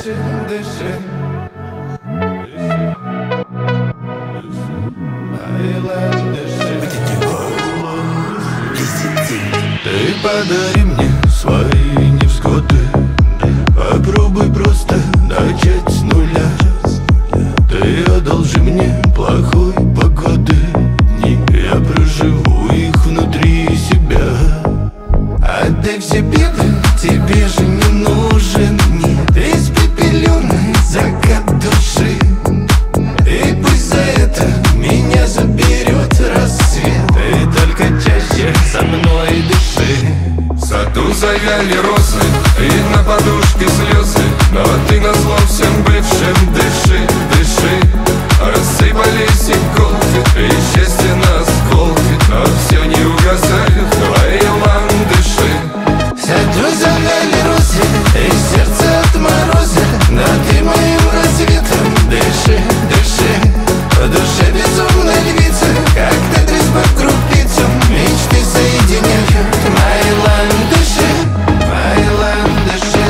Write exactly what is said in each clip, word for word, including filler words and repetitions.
дыши, дыши. Айланд, дыши. Ты подари мне свои невзгоды. Попробуй просто начать с нуля. Ты одолжи мне плохой погоды дни. Я проживу их внутри себя. Отдай все беды, тебе же не нужен нет. Испепеленный закат души. И пусть за это меня заберет рассвет. И только чаще со мной дыши. В саду завяли розы, и на подушке слезы. Но ты назло всем бывшим дыши, дыши. Рассыпались иголки, и счастье на осколки. Но все не угасает, Айланд, дыши. В саду завяли розы, и сердце от мороза. Но ты моим рассветом дыши, дыши. В душе безумная львица, как тетрис по крупицам. Мечты соединяют. Айланд, дыши, Айланд, дыши.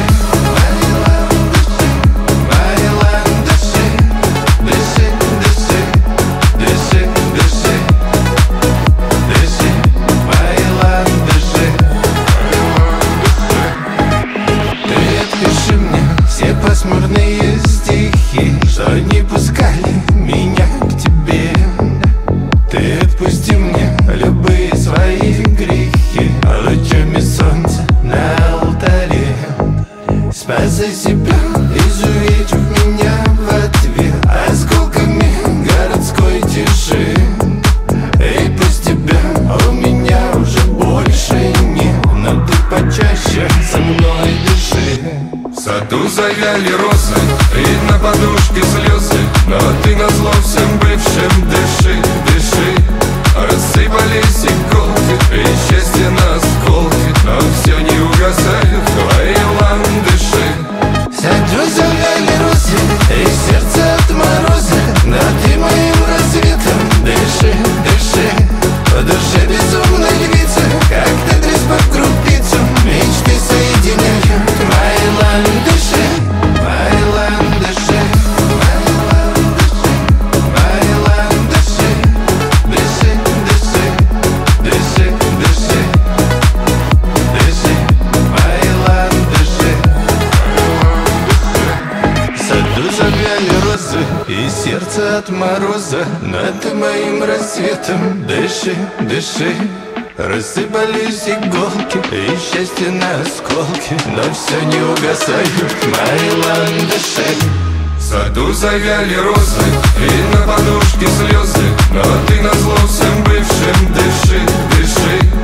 Айланд, дыши, дыши, дыши, дыши, дыши, дыши. Айланд, дыши. Ты отпиши мне все пасмурные стихи, что не пускали меня к тебе. Ты отпусти мне любые свои грехи лучами солнца на алтаре. Спасай себя, изувечив меня в ответ осколками городской тиши. И пусть тебя у меня уже больше нет, но ты почаще со мной дыши. В саду завяли розы, и на подушке слезы. Но ты назло всем бывшим дыши, дыши. Рассыпались иголки, и счастье на осколки. Но все не угасает, Айланд, дыши. В саду завяли розы, и сердце от мороза. Но ты моим рассветом дыши, дыши. В душе безумная львица, как тетрис по крупицам. Мечты соединяют. Айланд, дыши, Айланд, дыши. Айланд, дыши, дыши, дыши, дыши, дыши, дыши. Айланд, дыши. В саду завяли розы, и сердце от мороза. Над моим рассветом дыши, дыши. Рассыпались иголки, и счастье на осколки. Но все не угасают. Айланд, дыши. В саду завяли розы, и на подушке слезы. Но ты назло всем бывшим дыши, дыши.